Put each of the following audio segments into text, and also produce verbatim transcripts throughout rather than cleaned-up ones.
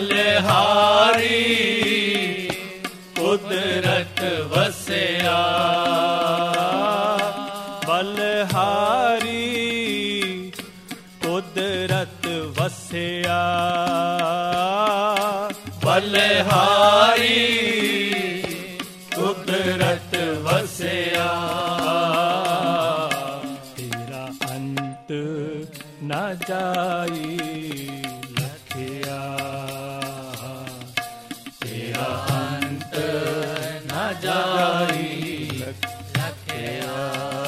ਬਲਹਾਰੀ ਕੁਦਰਤ ਵਸਿਆ ਬਲਹਾਰੀ ਕੁਦਰਤ ਵਸਿਆ ਬਲਹਾਰੀ ਕੁਦਰਤ ਵਸਿਆ ਤੇਰਾ ਅੰਤ ਨਾ ਜਾਈ ਲਖਿਆ ਤੇਰਾ ਅੰਤ ਨਾ ਜਾਈ ਲਖਿਆ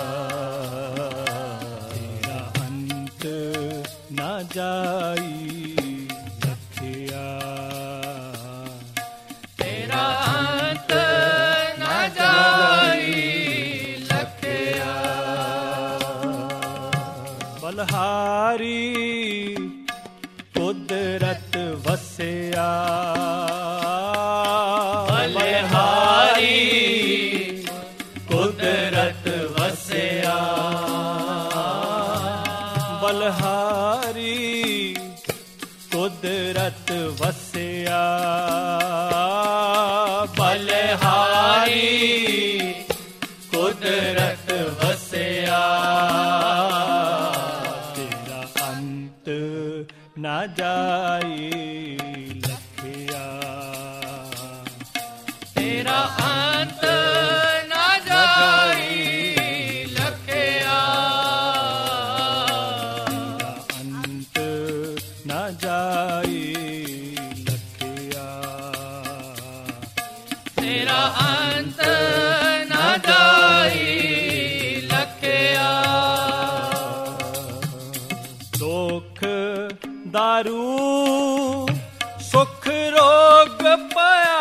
ਤੇਰਾ ਅੰਤ ਨਾ ਜਾਈ ਲਖਿਆ ਤੇਰਾ ਅੰਤ ਨਾ ਜਾਈ ਲਖਿਆ ਬਲਹਾਰੀ ਕੁਦਰਤ ਵਸਿਆ ਬਲਹਾਰੀ ਕੁਦਰਤ ਵਸਿਆ ਬਲਹਾਰੀ ਕੁਦਰਤ ਵਸਿਆ ਬਲਹਾਰੀ ਕੁਦਰਤ ਵਸਿਆ ਤੇਰਾ ਅੰਤ ਨਾ ਜਾਈ ਲਖਿਆ ਤੇਰਾ ਅੰਤ ਨਾ ਜਾਈ ਲਖਿਆ ਤੇਰਾ ਅੰਤ ਨਾ ਜਾਈ ਲਖਿਆ ਤੇਰਾ ਅੰਤ ਨਾ ਜਾਈ ਲਖਿਆ ਦੁੱਖ ਦਾਰੂ ਸੁਖ ਰੋਗ ਪਿਆ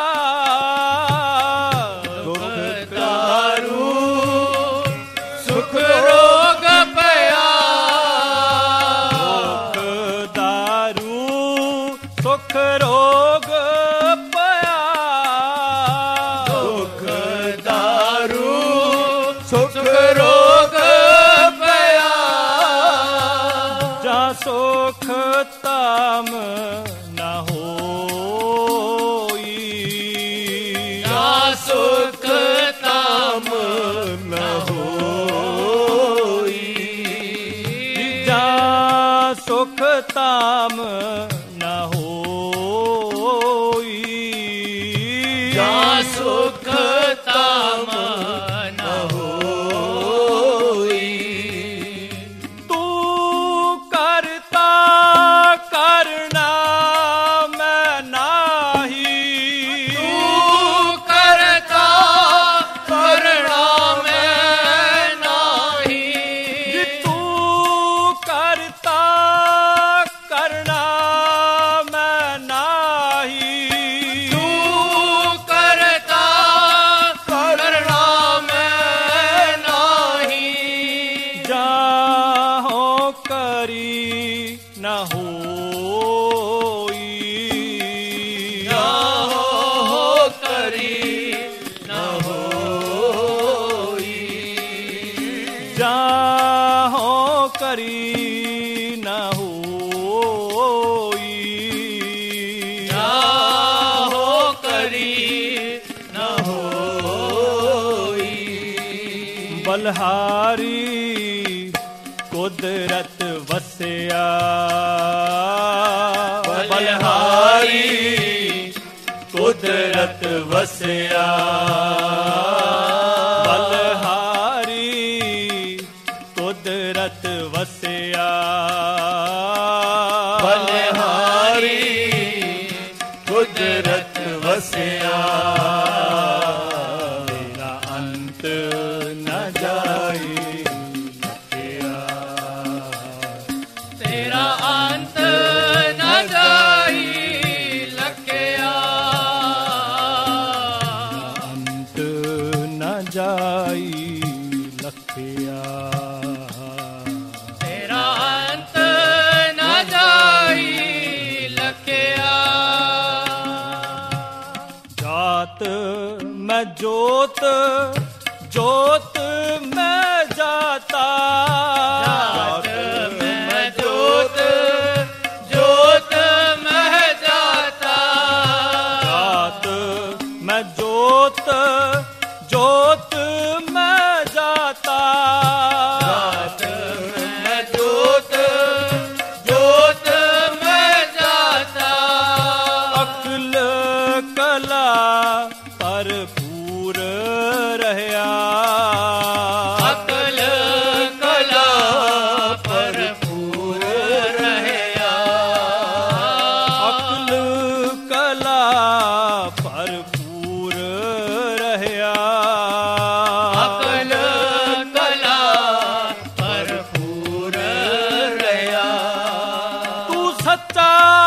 ਦੁੱਖ ਦਾਰੂ ਸੁਖ ਰੋਗ ਪਿਆ ਦੁੱਖ ਦਾਰੂ ਸੁਖ ਰੋਗ ਪਿਆ ਦੁੱਖ ਦਾਰੂ ਸੁਖ ਰੋਗ ਪਿਆ ਜਾਂ ਸੁਖ ਤਾਮ ਨਾ ਹੋਈ ਜਾਂ ਸੁਖ ਤਾਮ ਨ ਹੋਈ ਜਾਂ ਸੁਖ ਤਾਮ ਨਾ ਹੋਈ ਜਾਂ ਸੁਖ ਤਾਮ ਨ ਹੋਈ ਤੂੰ ਕਰਤਾ ਕਰਨਾ ਮੈਂ ਨਾਹੀ ਤੂੰ ਕਰਤਾ ਕਰਣਾ ਮੈਂ ਨਾਹੀ ਜੀ ਤੂੰ ਕਰਤਾ ਕਰਨਾ ਮੈਂ ਨਾਹੀ ਤੂੰ ਕਰਤਾ ਕਰਣਾ ਮੈਂ ਨਾਹੀ ਜਾਹੋ ਕਰੀ ਨਾ ਹੋਈ ਜਾਹੋ ਕਰੀ ਨ ਹੋਈ ਜਾਹੋ ਕਰੀ ਨਾ ਹੋਈ ਜਾਹੋ ਕਰੀ ਨ ਹੋਈ ਬਲਹਾਰੀ ਕੁਦਰਤ ਵਸਿਆ ਬਲਹਾਰੀ ਕੁਦਰਤ ਵਸਿਆ ਬਲਹਾਰੀ ਕੁਦਰਤ ਵਸਿਆ ਬਲਹਾਰੀ ਕੁਦਰਤ ਵਸਿਆ ਤੇਰਾ ਅੰਤ ਨਾ ਜਾਈ ਲਖਿਆ ਤੇਰਾ ਅੰਤ ਨ ਜਾਈ ਲਖਿਆ ਅੰਤ ਨਾ ਜਾਈ ਲਖਿਆ ਤੇਰਾ ਅੰਤ ਨ ਜਾਈ ਲਖਿਆ ਜਾਤ ਮੈਂ ਜੋਤ ਜੋਤ ਮੈਂ ਜਾਤਾ ਜਾਤ ਮੈਂ ਜੋਤ ਜੋਤ ਮੈਂ ਜਾਤਾ ਕਲਾ ਭਰਪੂਰ ਰਹਿਆ ਅਕਲ ਕਲਾ ਭਰਪੂਰ ਰਹਿਆ ਅਕਲ ਕਲਾ ਭਰਪੂਰ ਰਹਿਆ ਅਕਲ ਕਲਾ ਭਰਪੂਰ ਰਹਿਆ ਤੂੰ ਸੱਚਾ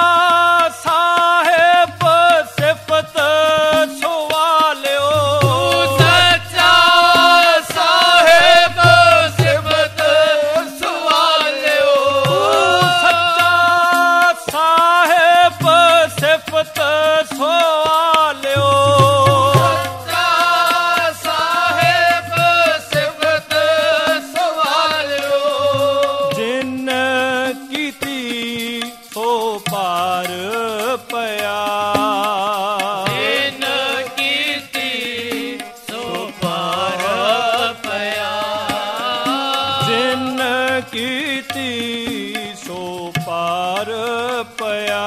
ਸਾਹਿਬ ਸਿਫਤ ਸੁਵਾਲਿਓ ਸੱਚਾ ਸਾਹਿਬ ਸਿਫਤ ਸੁਵਾਲਿਓ ਸੱਚਾ ਸਾਹਿਬ ਸਿਫਤ ਸੁਵਾਲਿਓ ਸੱਚਾ ਸਾਹਿਬ ਸਿਫਤ ਸੁਵਾਲਿਓ ਜਿਨ ਕੀਤੀ ਸੋ ਪਾਰ ਪਿਆ ਜਿਨ ਕੀਤੀ ਸੋ ਪਾਰ ਪਿਆ ਜਿਨ ਕੀਤੀ ਸੋ ਪਾਰ ਪਿਆ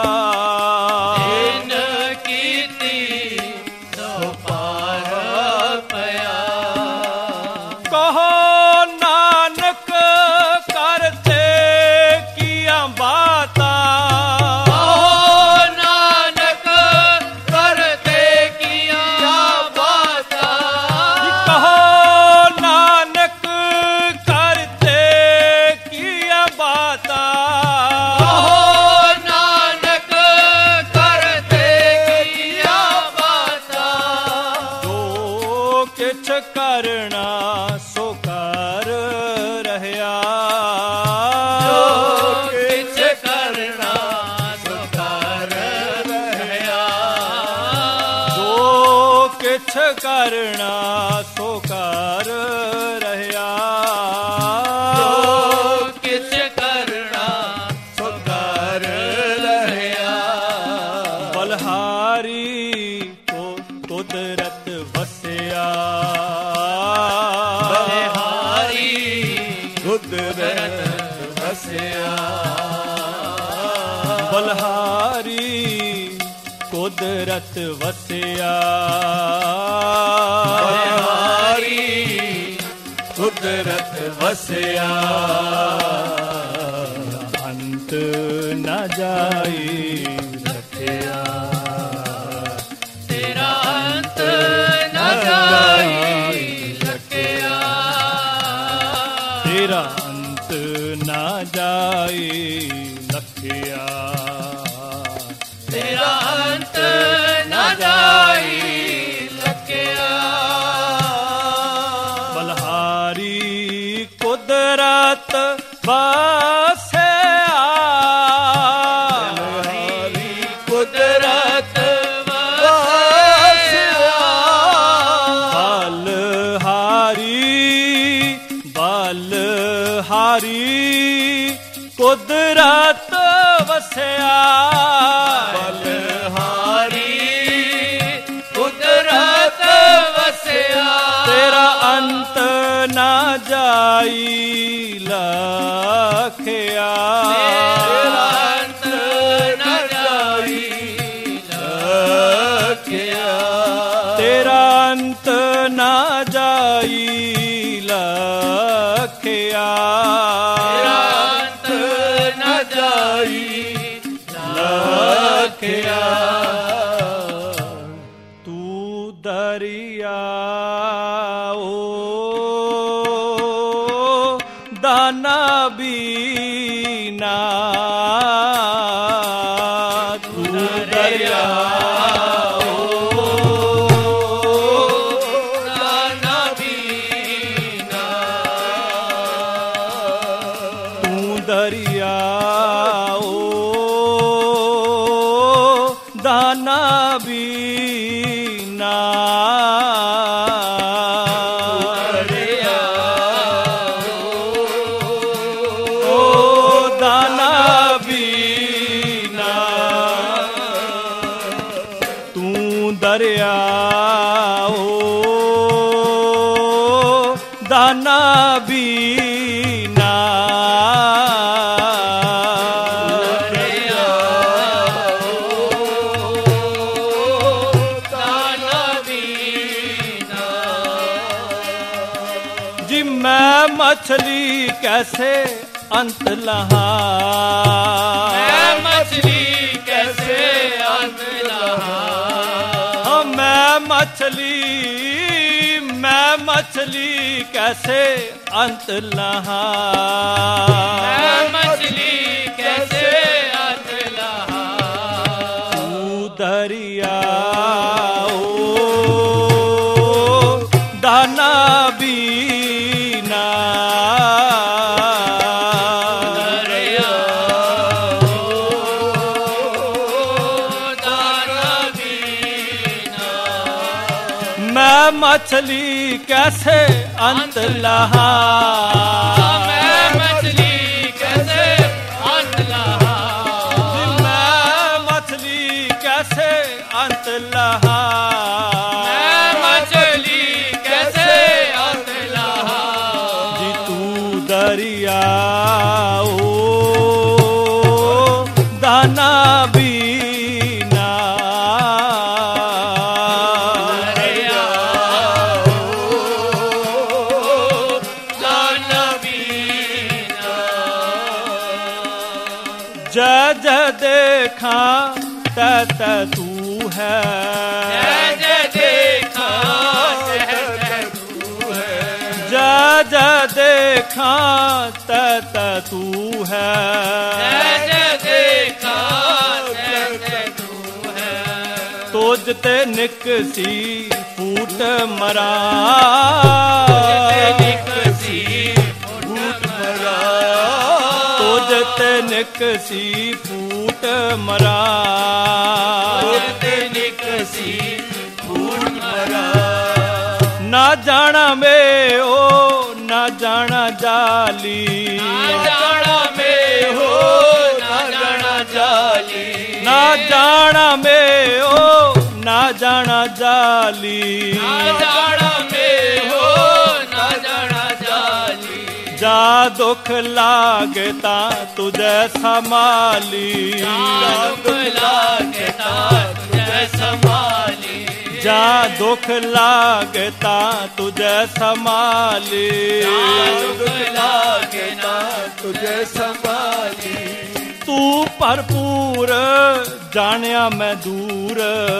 ਜਿਨ ਕੀਤੀ ਸੋ ਪਾਰ ਪਿਆ ਕਹੋ ਨਾਨਕ ਕਰਤੇ ਕੀਆਂ ਬਾਤਾਂ ਕਹੋ ਨਾਨਕ ਕਰਤੇ ਕੀਆਂ ਬਾਤਾਂ ਕਹੋ ਨਾਨਕ ਕਰਤੇ ਕੀਆਂ ਬਾਤਾਂ ਕਹੋ ਨਾਨਕ ਕਰਤੇ ਕੀਆਂ ਬਾਤਾਂ ਜੋ ਕਿਛ ਕਰਨਾ ਸੋ ਕਰ ਰਹਿਆ ਜੋ ਕਿਛ ਕਰਨਾ ਸੋ ਕਰ ਰਹਿਆ ਜੋ ਕਿਛ ਕਰਨਾ ਸੋ ਕਰ ਰਹਿਆ ਜੋ ਕਿਛ ਕਰਨਾ ਸੋ ਕਰ ਰਹਿਆ ਬਲਹਾਰੀ ਕੋ ਕੁਦਰਤ ਵਸਿਆ ਬਲਿਹਾਰੀ ਕੁਦਰਤ ਵਸਿਆ ਬਲਹਾਰੀ ਕੁਦਰਤ ਵਸਿਆ ਬਲਿਹਾਰੀ ਕੁਦਰਤ ਵਸਿਆ ਅੰਤ ਨ ਜਾਈ ਰੱਖਿਆ ਤੇਰਾ ਅੰਤ ਨਾ ਜਾਈ ਸਕਿਆ ਤੇਰਾ ਅੰਤ ਨਾ ਜਾਈ ਲਖਿਆ ਤੇਰਾ ਅੰਤ ਨਾ ਜਾਈ ਸਕਿਆ ਬਲਹਾਰੀ ਕੁਦਰਤ ਵਸਿਆ ਬਲਿਹਾਰੀ ਕੁਦਰਤ ਵਸਿਆ ਬਲਹਾਰੀ ਬਲਹਾਰੀ ਕੁਦਰਤ ਵਸਿਆ ਬਲਿਹਾਰੀ ਕੁਦਰਤ ਵਸਿਆ ਤੇਰਾ ਅੰਤ ਨਾ ਜਾਈ ਲਖਿਆ ਤੇਰਾ ਅੰਤ ਨਾ ਜਾਈ ਲਖਿਆ ਤੇਰਾ ਅੰਤ ਨਾ ਜਾਈ ਲਖਿਆ ਤੇਰਾ ਅੰਤ ਨਾ ਜਾਈ ਲਖਿਆ ਤੂੰ ਦਰਿਆ ਓ ਦਾਨਾ ਬੀਨਾ ਤੂੰ ਦਰਿਆ ਨਾ ਬੀਨਾ ਤੂੰ ਦਰਿਆ ਓ ਦਾਨਾ ਬੀਨਾ ਦਰਿਆ ਓ ਦਾਨਾ ਬੀਨਾ ਤੂੰ ਦਰਿਆ ਓ ਦਾਨਾ ਬੀਨਾ मैं मछली कैसे अंत लहा, मैं मछली कैसे अंत लहा, मैं मछली मैं मछली कैसे अंत लहा, मैं मछली कैसे अंत लहा, तू दरिया दाना बीना, दरिया दाना बीना, मैं मछली कैसे अंत लहा, मैं मछली कैसे अंत लहा, मैं मछली कैसे अंत लहा, मैं मछली कैसे अंत लहा, जी तू दरिया ओ दाना बीना, दरिया दाना बीना, जय जय देखा तत तू है, जय जय देखा जय तू है, जय जय देखा तत तू है, जय जय देखा जय तू है, तुझ ते निकसी फूट मरा, निकसी फूट मरा, तुझ ते निकसी फूट मरा, निकसी फूट मरा, ना जाना में ओ ना जाना जाली, ना जाना में हो ना जाना जाली, ना जाना में ओ ना जाना जाली, ना जाना में हो ना जाना जाली, जा दुख लागता तुझे संभाली, दुख लागता तुझे संभाली, जा दुख लागता तुझे संभाली, दुख लागता तुझे संभाली, तू भरपूर जानिया मैं दूर,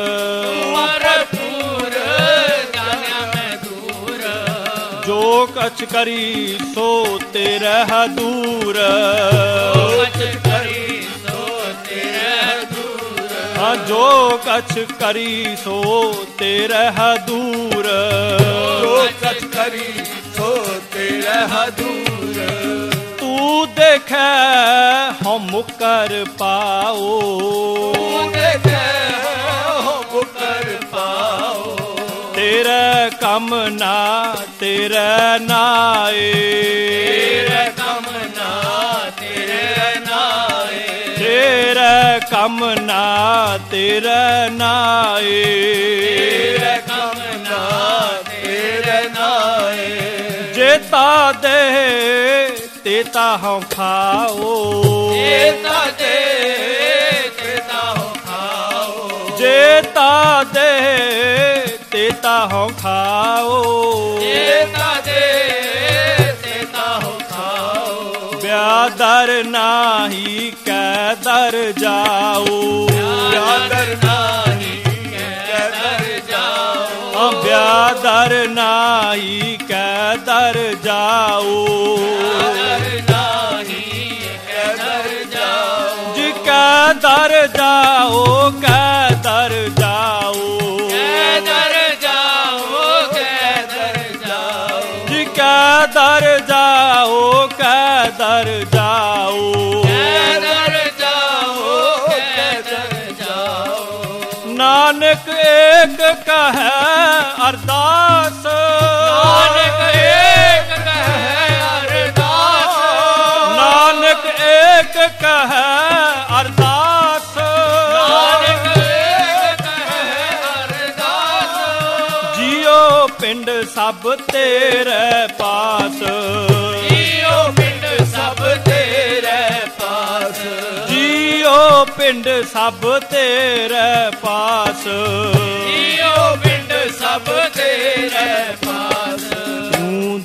भरपूर जानिया मैं दूर, जो कछ करी सो तेरे दूर, कछ करी सो तेरे दूर, हाँ जो कछ करी सो तेरे दूर, जो कछ करी सो तेरे दूर, तू देखे हम मुकर पाओ, देखे हम कर पाओ, तेरे कम ना तेरे नाए, तेरे कम ना तेरे नाए, तेरे कम ना तेरे नाए, तेरे कम ना तेरे नाए, जेता दे तेता हम खाओ, जेता दे तेता हो खाओ, जेता दे तेता हम खाओ, जेता दे तेता हो खाओ, ब्यादर नाही कैदर जाओ, ब्यादर नाही कैदर जाओ, ब्यादर नाही कैदर जाओ, ब्यादर नाही कैदर जाओ, जी कैदर जाओ कैदर जाओ, कैदर जाओ कैदर जाओ, जी कैदर जाओ कैदर जाओ, कैदर जाओ कैदर जाओ, नानक एक कहे अरदास, नानक एक कहे अरदास, नानक एक कहे अरदास, नानक एक कहे अरदास, जियो पिंड सब तेरे पास, जियो पिंड सब तेरे पास, जियो पिंड सब तेरे पास, जियो पिंड सब तेरे पास, तू